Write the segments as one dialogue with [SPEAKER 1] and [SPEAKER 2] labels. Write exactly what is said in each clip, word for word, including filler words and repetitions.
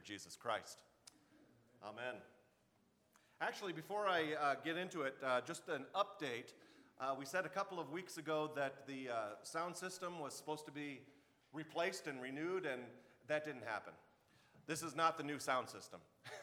[SPEAKER 1] Jesus Christ. Amen. Actually, before I uh, get into it, uh, just an update. Uh, we said a couple of weeks ago that the uh, sound system was supposed to be replaced and renewed, and that didn't happen. This is not the new sound system.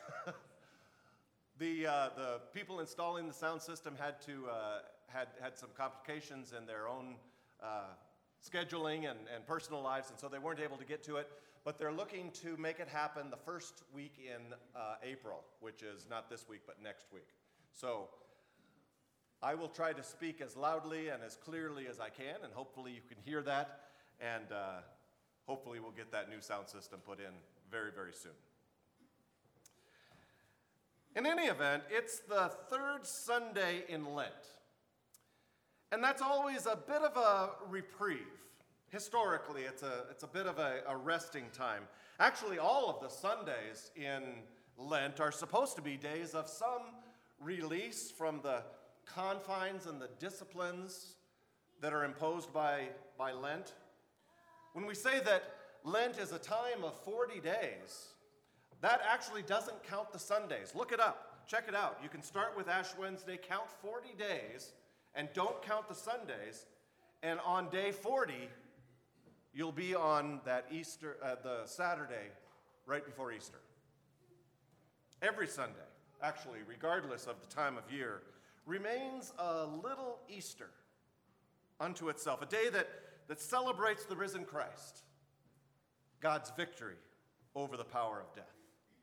[SPEAKER 1] the uh, the people installing the sound system had to uh, had had some complications in their own uh, scheduling and, and personal lives, and so they weren't able to get to it. But they're looking to make it happen the first week in uh, April, which is not this week, but next week. So I will try to speak as loudly and as clearly as I can, and hopefully you can hear that, and uh, hopefully we'll get that new sound system put in very, very soon. In any event, it's the third Sunday in Lent, and that's always a bit of a reprieve. Historically, it's a, it's a bit of a, a resting time. Actually, all of the Sundays in Lent are supposed to be days of some release from the confines and the disciplines that are imposed by, by Lent. When we say that Lent is a time of forty days, that actually doesn't count the Sundays. Look it up. Check it out. You can start with Ash Wednesday, count forty days, and don't count the Sundays. And on day forty, you'll be on that Easter, uh, the Saturday right before Easter. Every Sunday, actually, regardless of the time of year, remains a little Easter unto itself, a day that, that celebrates the risen Christ, God's victory over the power of death.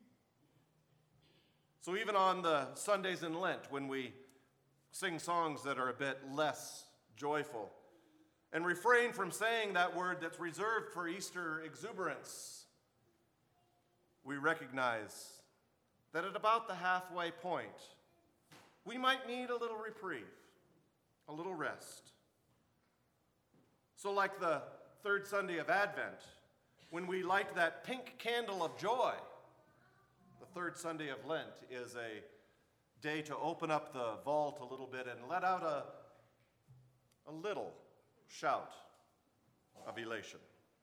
[SPEAKER 1] So even on the Sundays in Lent, when we sing songs that are a bit less joyful, and refrain from saying that word that's reserved for Easter exuberance, we recognize that at about the halfway point, we might need a little reprieve, a little rest. So like the third Sunday of Advent, when we light that pink candle of joy, the third Sunday of Lent is a day to open up the vault a little bit and let out a, a little shout of elation.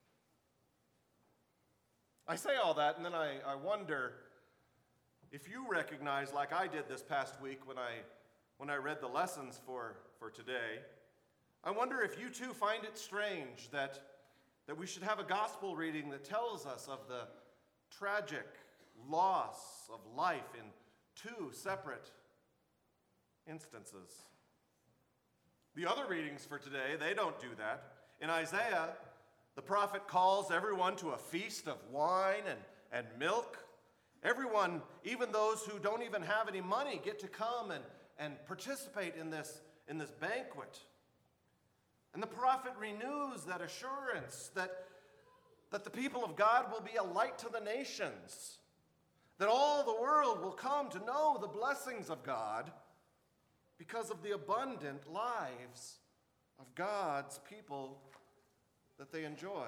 [SPEAKER 1] I say all that, and then I, I wonder if you recognize, like I did this past week when I when I read the lessons for, for today, I wonder if you too find it strange that, that we should have a gospel reading that tells us of the tragic loss of life in two separate instances. The other readings for today, they don't do that. In Isaiah, the prophet calls everyone to a feast of wine and, and milk. Everyone, even those who don't even have any money, get to come and, and participate in this, in this banquet. And the prophet renews that assurance that, that the people of God will be a light to the nations, that all the world will come to know the blessings of God because of the abundant lives of God's people that they enjoy.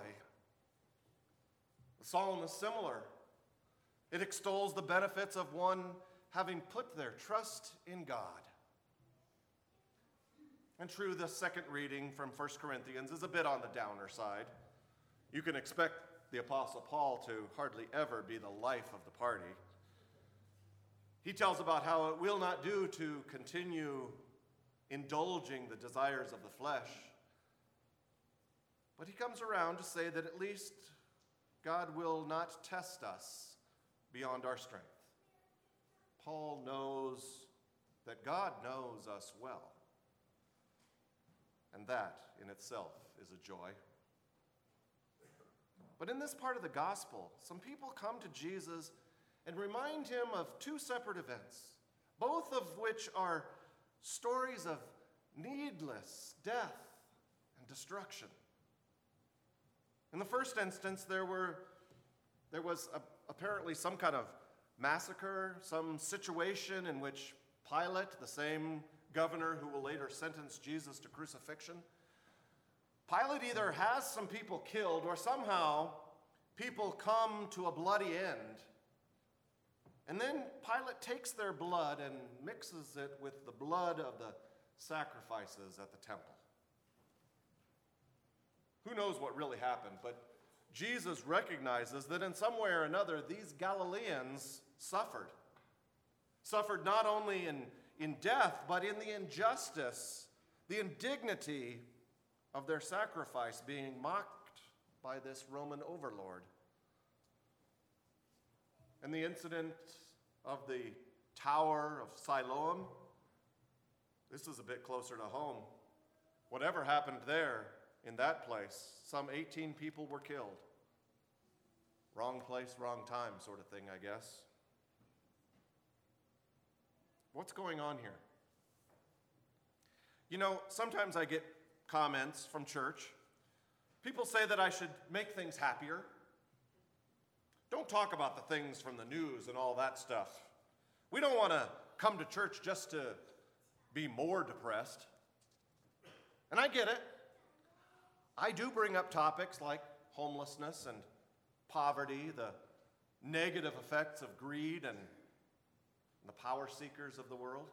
[SPEAKER 1] The psalm is similar. It extols the benefits of one having put their trust in God. And true, the second reading from First Corinthians is a bit on the downer side. You can expect the Apostle Paul to hardly ever be the life of the party. He tells about how it will not do to continue indulging the desires of the flesh. But he comes around to say that at least God will not test us beyond our strength. Paul knows that God knows us well. And that in itself is a joy. But in this part of the gospel, some people come to Jesus and remind him of two separate events, both of which are stories of needless death and destruction. In the first instance, there were there was a, apparently some kind of massacre, some situation in which Pilate, the same governor who will later sentence Jesus to crucifixion, Pilate either has some people killed or somehow people come to a bloody end. And then Pilate takes their blood and mixes it with the blood of the sacrifices at the temple. Who knows what really happened, but Jesus recognizes that in some way or another, these Galileans suffered. Suffered not only in, in death, but in the injustice, the indignity of their sacrifice being mocked by this Roman overlord. And the incident of the Tower of Siloam, this is a bit closer to home. Whatever happened there in that place, some eighteen people were killed. Wrong place, wrong time sort of thing, I guess. What's going on here? You know, sometimes I get comments from church. People say that I should make things happier. Don't talk about the things from the news and all that stuff. We don't want to come to church just to be more depressed. And I get it. I do bring up topics like homelessness and poverty, the negative effects of greed and the power seekers of the world.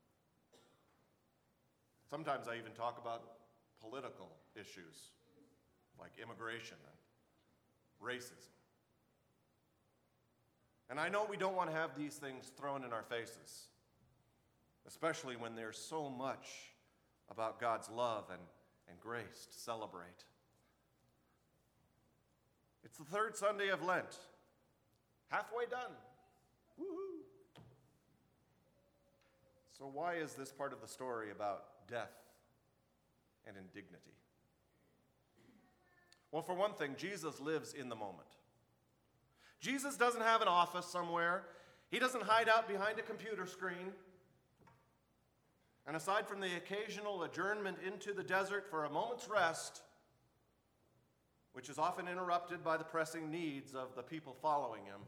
[SPEAKER 1] Sometimes I even talk about political issues like immigration and racism. And I know we don't want to have these things thrown in our faces, especially when there's so much about God's love and, and grace to celebrate. It's the third Sunday of Lent, halfway done. Woo-hoo. So why is this part of the story about death and indignity? Well, for one thing, Jesus lives in the moment. Jesus doesn't have an office somewhere. He doesn't hide out behind a computer screen. And aside from the occasional adjournment into the desert for a moment's rest, which is often interrupted by the pressing needs of the people following him,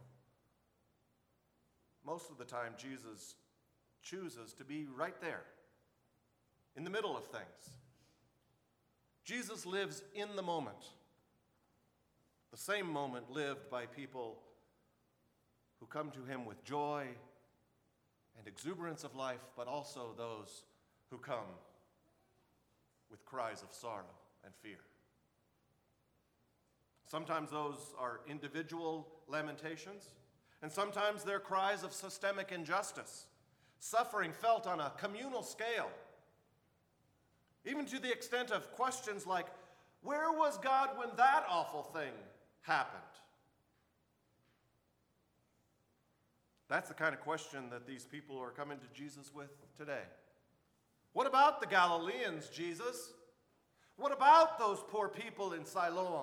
[SPEAKER 1] most of the time Jesus chooses to be right there, in the middle of things. Jesus lives in the moment, the same moment lived by people who come to him with joy and exuberance of life, but also those who come with cries of sorrow and fear. Sometimes those are individual lamentations, and sometimes they're cries of systemic injustice, suffering felt on a communal scale, even to the extent of questions like, where was God when that awful thing happened? That's the kind of question that these people are coming to Jesus with today. What about the Galileans, Jesus? What about those poor people in Siloam?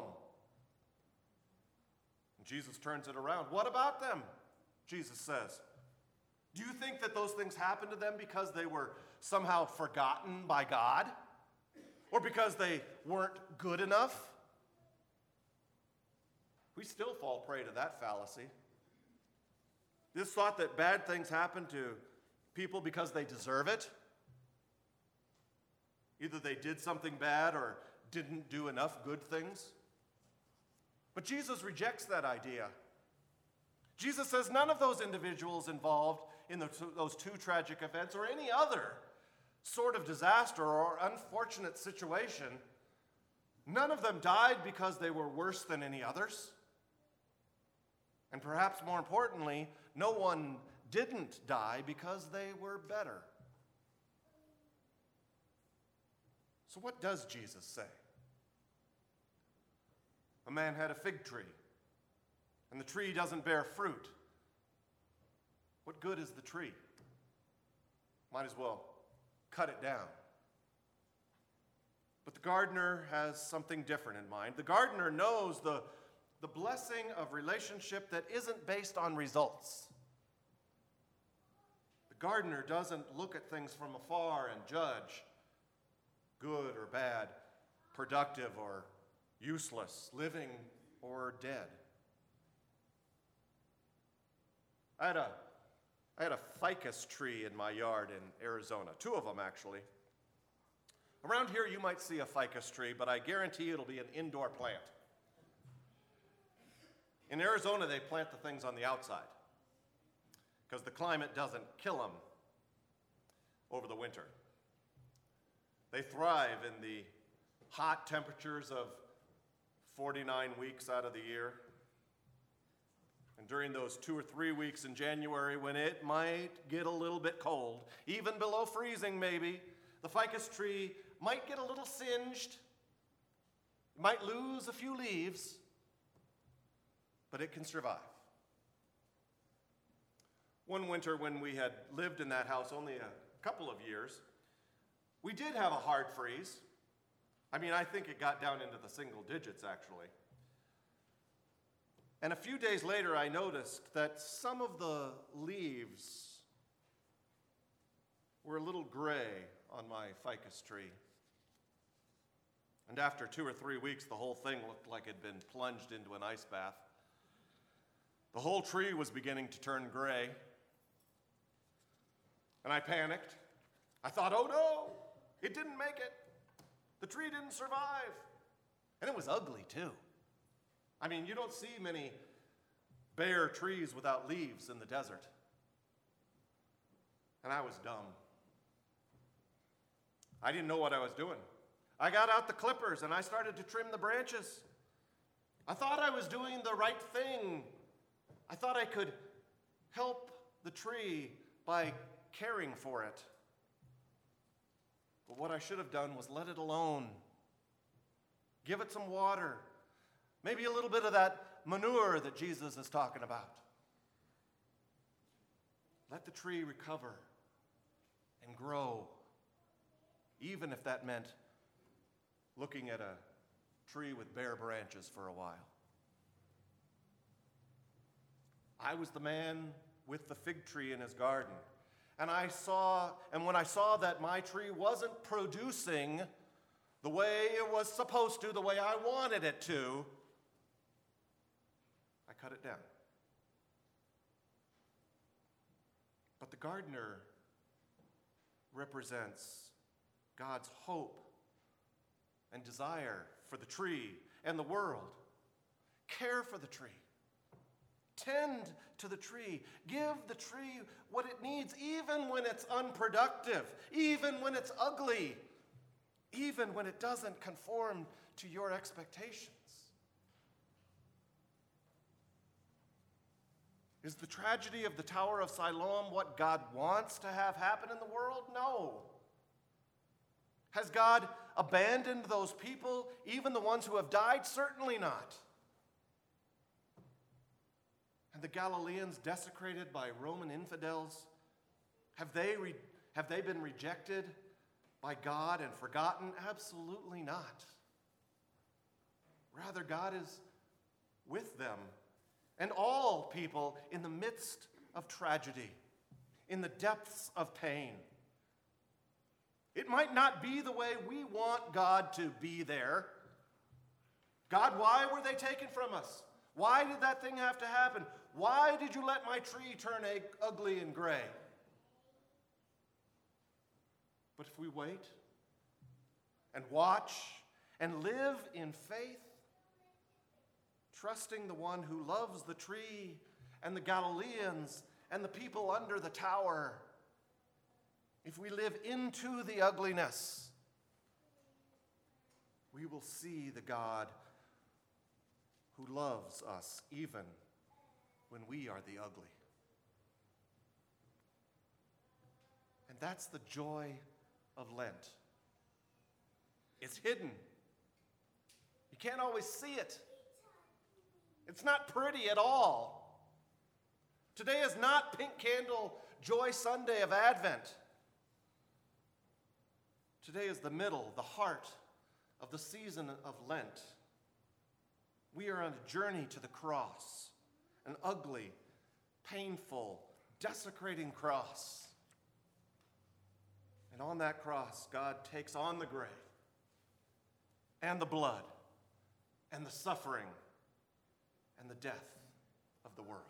[SPEAKER 1] And Jesus turns it around. What about them? Jesus says. Do you think that those things happened to them because they were somehow forgotten by God? Or because they weren't good enough? We still fall prey to that fallacy. This thought that bad things happen to people because they deserve it. Either they did something bad or didn't do enough good things. But Jesus rejects that idea. Jesus says none of those individuals involved in the, those two tragic events or any other sort of disaster or unfortunate situation, none of them died because they were worse than any others. And perhaps more importantly, no one didn't die because they were better. So what does Jesus say? A man had a fig tree, and the tree doesn't bear fruit. What good is the tree? Might as well cut it down. But the gardener has something different in mind. The gardener knows the, the blessing of relationship that isn't based on results. The gardener doesn't look at things from afar and judge good or bad, productive or useless, living or dead. I had a I had a ficus tree in my yard in Arizona, two of them actually. Around here you might see a ficus tree, but I guarantee it'll be an indoor plant. In Arizona, they plant the things on the outside because the climate doesn't kill them over the winter. They thrive in the hot temperatures of forty-nine weeks out of the year. And during those two or three weeks in January when it might get a little bit cold, even below freezing maybe, the ficus tree might get a little singed, might lose a few leaves, but it can survive. One winter when we had lived in that house only a couple of years, we did have a hard freeze. I mean, I think it got down into the single digits, actually. And a few days later, I noticed that some of the leaves were a little gray on my ficus tree. And after two or three weeks, the whole thing looked like it had been plunged into an ice bath. The whole tree was beginning to turn gray. And I panicked. I thought, oh no, it didn't make it. The tree didn't survive. And it was ugly, too. I mean, you don't see many bare trees without leaves in the desert. And I was dumb. I didn't know what I was doing. I got out the clippers and I started to trim the branches. I thought I was doing the right thing. I thought I could help the tree by caring for it. But what I should have done was let it alone. Give it some water. Maybe a little bit of that manure that Jesus is talking about. Let the tree recover and grow, even if that meant looking at a tree with bare branches for a while. I was the man with the fig tree in his garden. And I saw, and when I saw that my tree wasn't producing the way it was supposed to, the way I wanted it to, I cut it down. But the gardener represents God's hope and desire for the tree and the world. Care for the tree. Tend to the tree. Give the tree what it needs, even when it's unproductive, even when it's ugly, even when it doesn't conform to your expectations. Is the tragedy of the Tower of Siloam what God wants to have happen in the world? No. Has God abandoned those people, even the ones who have died? Certainly not. And the Galileans desecrated by Roman infidels, have they, re- have they been rejected by God and forgotten? Absolutely not. Rather, God is with them and all people in the midst of tragedy, in the depths of pain. It might not be the way we want God to be there. God, why were they taken from us? Why did that thing have to happen? Why did you let my tree turn ugly and gray? But if we wait and watch and live in faith, trusting the one who loves the tree and the Galileans and the people under the tower, if we live into the ugliness, we will see the God who loves us even when we are the ugly. And that's the joy of Lent. It's hidden. You can't always see it. It's not pretty at all. Today is not Pink Candle Joy Sunday of Advent. Today is the middle, the heart of the season of Lent. We are on a journey to the cross, an ugly, painful, desecrating cross. And on that cross, God takes on the grave and the blood and the suffering and the death of the world.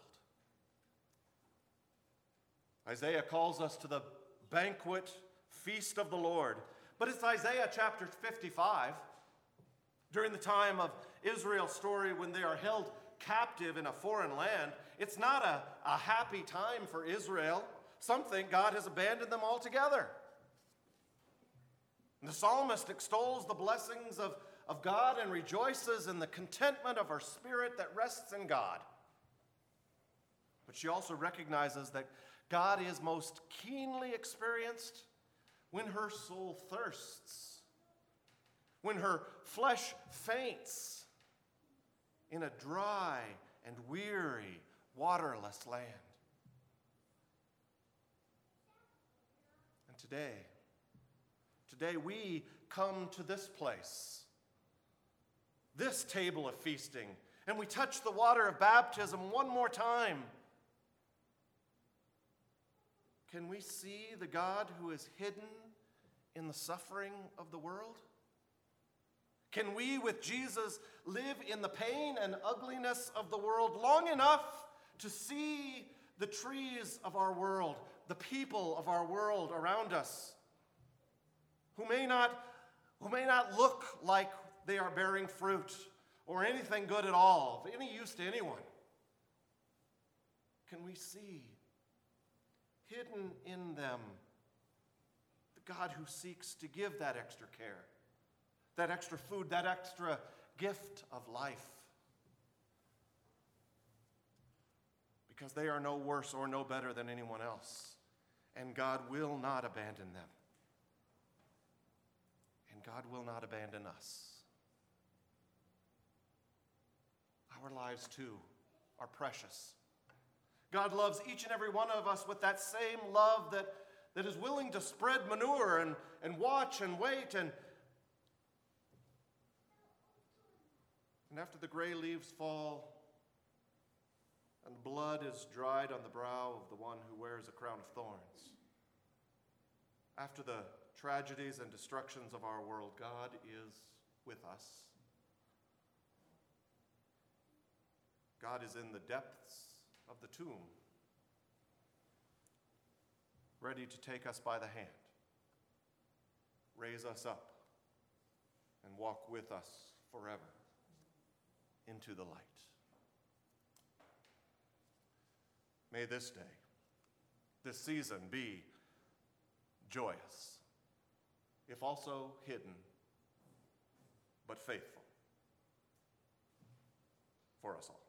[SPEAKER 1] Isaiah calls us to the banquet feast of the Lord. But it's Isaiah chapter fifty-five, during the time of Israel's story when they are held captive in a foreign land. It's not a, a happy time for Israel. Some think God has abandoned them altogether. And the psalmist extols the blessings of, of God and rejoices in the contentment of her spirit that rests in God. But she also recognizes that God is most keenly experienced when her soul thirsts, when her flesh faints in a dry and weary, waterless land. And today, today we come to this place, this table of feasting, and we touch the water of baptism one more time. Can we see the God who is hidden in the suffering of the world? Can we, with Jesus, live in the pain and ugliness of the world long enough to see the trees of our world, the people of our world around us, who may not, who may not look like they are bearing fruit or anything good at all, of any use to anyone? Can we see, hidden in them, the God who seeks to give that extra care, that extra food, that extra gift of life? Because they are no worse or no better than anyone else, and God will not abandon them. And God will not abandon us. Our lives, too, are precious. God loves each and every one of us with that same love that, that is willing to spread manure and, and watch and wait. And, and after the gray leaves fall and blood is dried on the brow of the one who wears a crown of thorns, after the tragedies and destructions of our world, God is with us. God is in the depths of the tomb, ready to take us by the hand, raise us up, and walk with us forever into the light. May this day, this season, be joyous, if also hidden, but faithful for us all.